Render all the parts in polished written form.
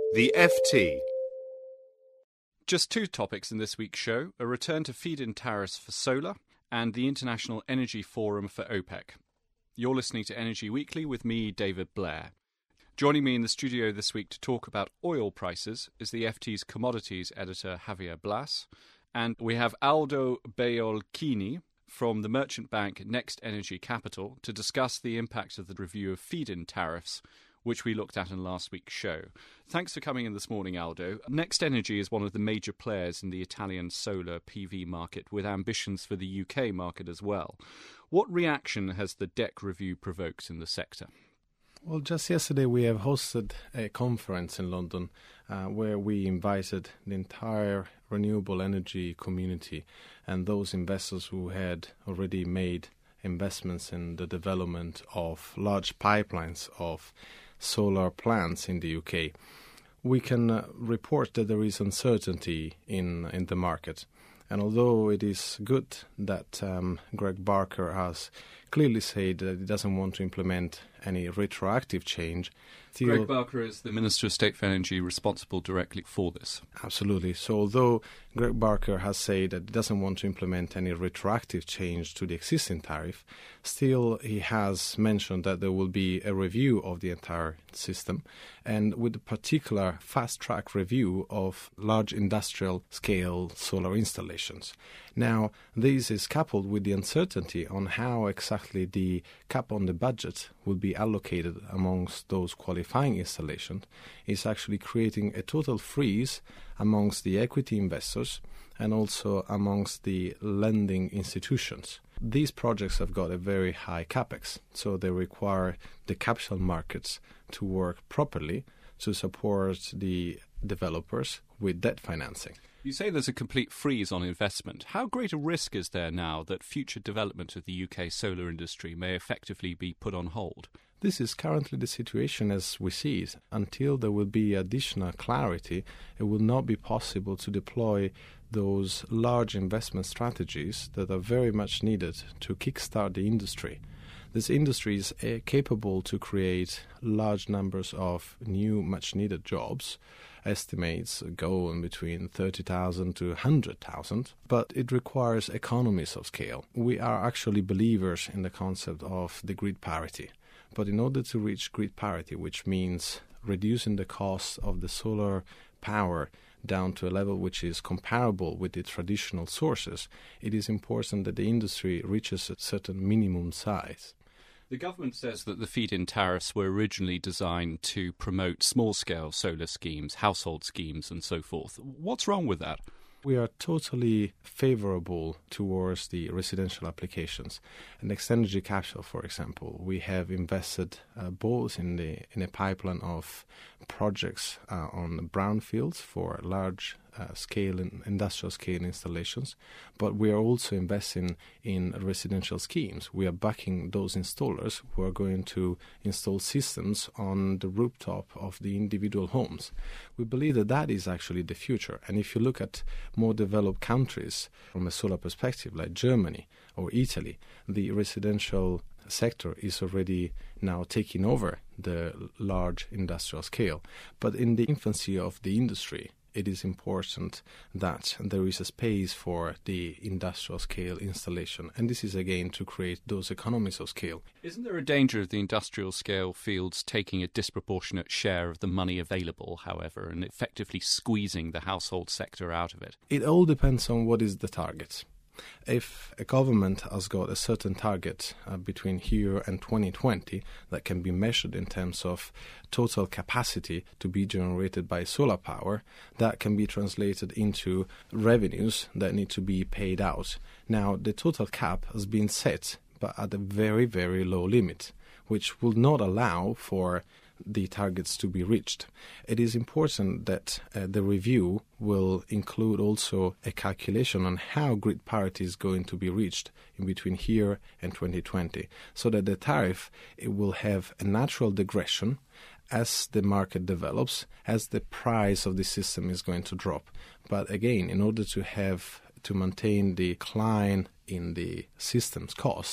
The FT. Just two topics in this week's show: a return to feed-in tariffs for solar and the International Energy Forum for OPEC. You're listening to Energy Weekly with me, David Blair. Joining me in the studio this week to talk about oil prices is the FT's commodities editor, Javier Blas. And we have Aldo Baiolchini from the merchant bank Next Energy Capital to discuss the impact of the review of feed-in tariffs, which we looked at in last week's show. Thanks for coming in this morning, Aldo. Next Energy is one of the major players in the Italian solar PV market, with ambitions for the UK market as well. What reaction has the DEC review provoked in the sector? Well, just yesterday we have hosted a conference in London where we invited the entire renewable energy community and those investors who had already made investments in the development of large pipelines of solar plants in the UK. We can report that there is uncertainty in the market. And although it is good that Greg Barker has clearly said that he doesn't want to implement any retroactive change, Greg Barker is the Minister of State for Energy responsible directly for this. Absolutely. So although Greg Barker has said that he doesn't want to implement any retroactive change to the existing tariff, still he has mentioned that there will be a review of the entire system, and with a particular fast-track review of large industrial-scale solar installations. Now, this is coupled with the uncertainty on how exactly the cap on the budget will be allocated amongst those qualifying installations, is actually creating a total freeze amongst the equity investors and also amongst the lending institutions. These projects have got a very high capex, so they require the capital markets to work properly to support the developers with debt financing. You say there's a complete freeze on investment. How great a risk is there now that future development of the UK solar industry may effectively be put on hold? This is currently the situation as we see it. Until there will be additional clarity, it will not be possible to deploy those large investment strategies that are very much needed to kickstart the industry. This industry is capable to create large numbers of new, much-needed jobs. Estimates go in between 30,000 to 100,000, but it requires economies of scale. We are actually believers in the concept of the grid parity. But in order to reach grid parity, which means reducing the cost of the solar power down to a level which is comparable with the traditional sources, it is important that the industry reaches a certain minimum size. The government says that the feed-in tariffs were originally designed to promote small-scale solar schemes, household schemes and so forth. What's wrong with that? We are totally favorable towards the residential applications. Next Energy Capital, for example, we have invested both in a pipeline of projects on brownfields for large scale and industrial scale installations, but we are also investing in residential schemes. We are backing those installers who are going to install systems on the rooftop of the individual homes. We believe that that is actually the future. And if you look at more developed countries from a solar perspective, like Germany or Italy, the residential sector is already now taking over the large industrial scale. But in the infancy of the industry, it is important that there is a space for the industrial scale installation. And this is, again, to create those economies of scale. Isn't there a danger of the industrial scale fields taking a disproportionate share of the money available, however, and effectively squeezing the household sector out of it? It all depends on what is the target. If a government has got a certain target between here and 2020 that can be measured in terms of total capacity to be generated by solar power, that can be translated into revenues that need to be paid out. Now, the total cap has been set, but at a very, very low limit, which will not allow for the targets to be reached. It is important that the review will include also a calculation on how grid parity is going to be reached in between here and 2020, so that the tariff it will have a natural digression as the market develops, as the price of the system is going to drop. But again, in order to maintain the decline in the system's cost,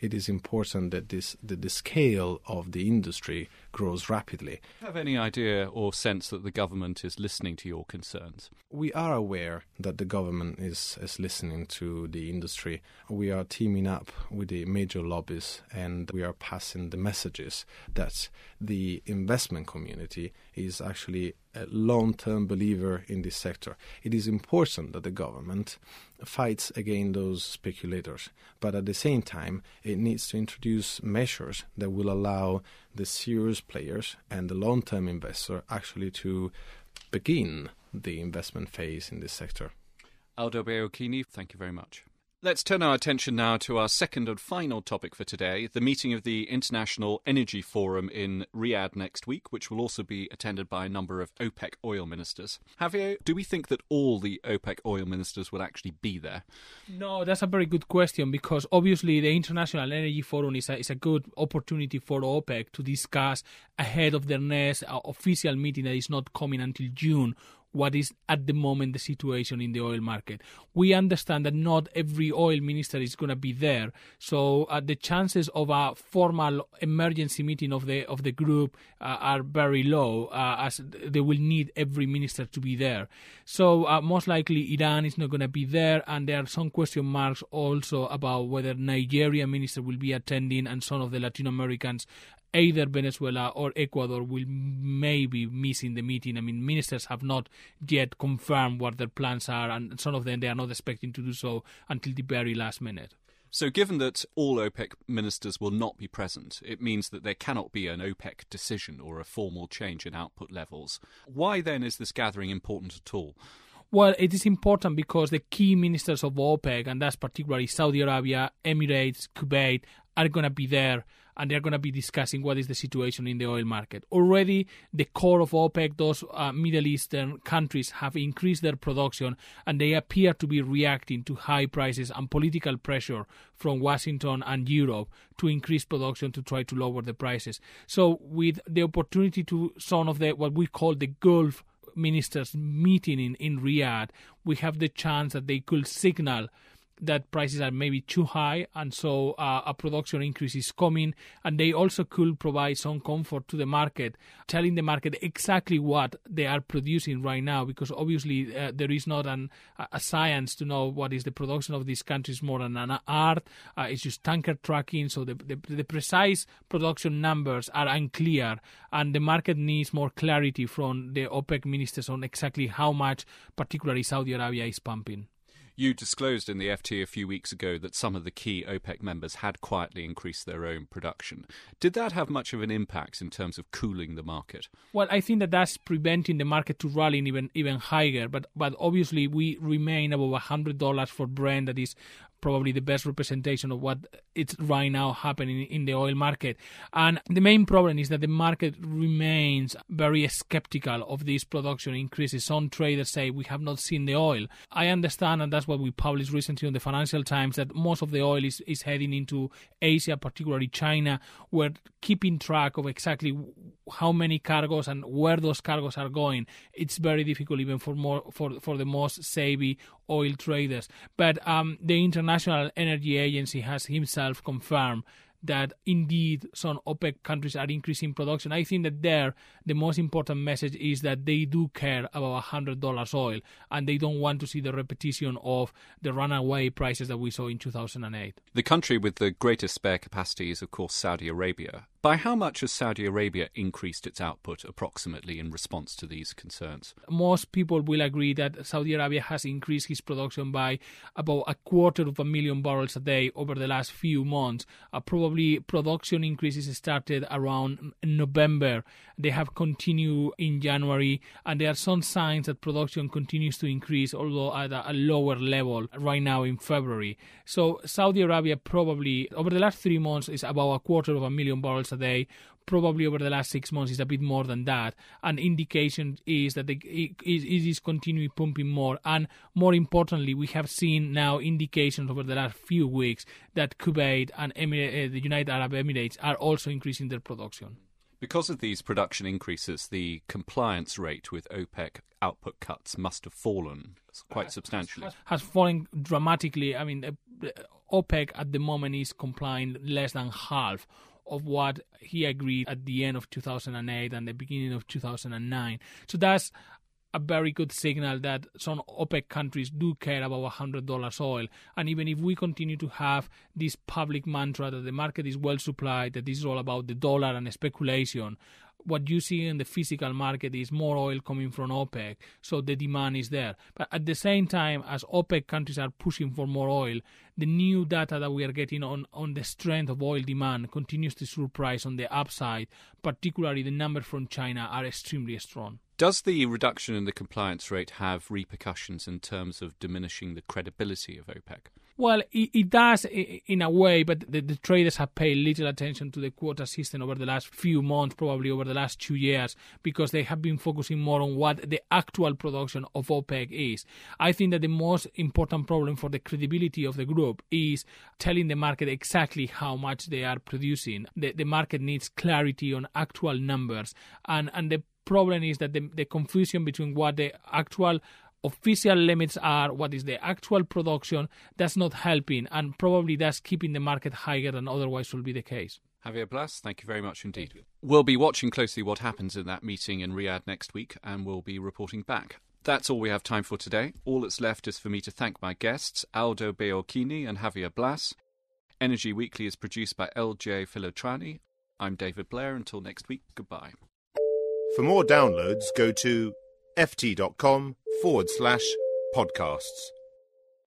it is important that the scale of the industry grows rapidly. Do you have any idea or sense that the government is listening to your concerns? We are aware that the government is listening to the industry. We are teaming up with the major lobbies, and we are passing the messages that the investment community is actually a long-term believer in this sector. It is important that the government fights against those speculators, but at the same time, it needs to introduce measures that will allow the serious players and the long-term investor actually to begin the investment phase in this sector. Aldo Baiocchini, thank you very much. Let's turn our attention now to our second and final topic for today, the meeting of the International Energy Forum in Riyadh next week, which will also be attended by a number of OPEC oil ministers. Javier, do we think that all the OPEC oil ministers will actually be there? No, that's a very good question, because obviously the International Energy Forum is a good opportunity for OPEC to discuss ahead of their next official meeting that is not coming until June, what is at the moment the situation in the oil market. We understand that not every oil minister is going to be there, so the chances of a formal emergency meeting of the group are very low, as they will need every minister to be there. So most likely Iran is not going to be there, and there are some question marks also about whether Nigeria minister will be attending, and some of the Latin Americans, either Venezuela or Ecuador, will maybe missing the meeting. I mean, ministers have not yet confirmed what their plans are, and some of them they are not expecting to do so until the very last minute. So given that all OPEC ministers will not be present, it means that there cannot be an OPEC decision or a formal change in output levels. Why then is this gathering important at all? Well, it is important because the key ministers of OPEC, and that's particularly Saudi Arabia, Emirates, Kuwait, are going to be there, and they're going to be discussing what is the situation in the oil market. Already, the core of OPEC, those Middle Eastern countries, have increased their production, and they appear to be reacting to high prices and political pressure from Washington and Europe to increase production to try to lower the prices. So with the opportunity to some of the what we call the Gulf ministers meeting in Riyadh, we have the chance that they could signal that prices are maybe too high, and so a production increase is coming, and they also could provide some comfort to the market, telling the market exactly what they are producing right now, because obviously there is not a science to know what is the production of these countries more than an art. It's just tanker tracking, so the precise production numbers are unclear, and the market needs more clarity from the OPEC ministers on exactly how much particularly Saudi Arabia is pumping. You disclosed in the FT a few weeks ago that some of the key OPEC members had quietly increased their own production. Did that have much of an impact in terms of cooling the market? Well, I think that's preventing the market to rally even higher, but obviously we remain above $100 for Brent. That is probably the best representation of what it's right now happening in the oil market. And the main problem is that the market remains very skeptical of these production increases. Some traders say we have not seen the oil. I understand, and that's what we published recently on the Financial Times, that most of the oil is heading into Asia, particularly China. We're keeping track of exactly how many cargoes and where those cargoes are going. It's very difficult even for the most savvy oil traders. But the International Energy Agency has himself confirmed that indeed some OPEC countries are increasing production. I think that the most important message is that they do care about $100 oil, and they don't want to see the repetition of the runaway prices that we saw in 2008. The country with the greatest spare capacity is, of course, Saudi Arabia. By how much has Saudi Arabia increased its output approximately in response to these concerns? Most people will agree that Saudi Arabia has increased its production by about 250,000 barrels a day over the last few months. Probably production increases started around November. They have continued in January, and there are some signs that production continues to increase, although at a lower level right now in February. So Saudi Arabia probably over the last 3 months is about 250,000 barrels a day. Probably over the last 6 months is a bit more than that. An indication is that it is continuing pumping more. And more importantly, we have seen now indications over the last few weeks that Kuwait and the United Arab Emirates are also increasing their production. Because of these production increases, the compliance rate with OPEC output cuts must have fallen quite substantially. Has fallen dramatically. I mean, OPEC at the moment is complying less than half of what he agreed at the end of 2008 and the beginning of 2009. So that's a very good signal that some OPEC countries do care about $100 oil. And even if we continue to have this public mantra that the market is well supplied, that this is all about the dollar and speculation, what you see in the physical market is more oil coming from OPEC, so the demand is there. But at the same time, as OPEC countries are pushing for more oil, the new data that we are getting on the strength of oil demand continues to surprise on the upside. Particularly the numbers from China are extremely strong. Does the reduction in the compliance rate have repercussions in terms of diminishing the credibility of OPEC? Well, it does in a way, but the traders have paid little attention to the quota system over the last few months, probably over the last 2 years, because they have been focusing more on what the actual production of OPEC is. I think that the most important problem for the credibility of the group is telling the market exactly how much they are producing. The market needs clarity on actual numbers, and the problem is that the confusion between what the actual official limits are, what is the actual production, that's not helping, and probably that's keeping the market higher than otherwise will be the case. Javier Blas, thank you very much indeed. We'll be watching closely what happens in that meeting in Riyadh next week, and we'll be reporting back. That's all we have time for today. All that's left is for me to thank my guests, Aldo Beolchini and Javier Blas. Energy Weekly is produced by LJ Filotrani. I'm David Blair. Until next week, goodbye. For more downloads, go to ft.com/podcasts.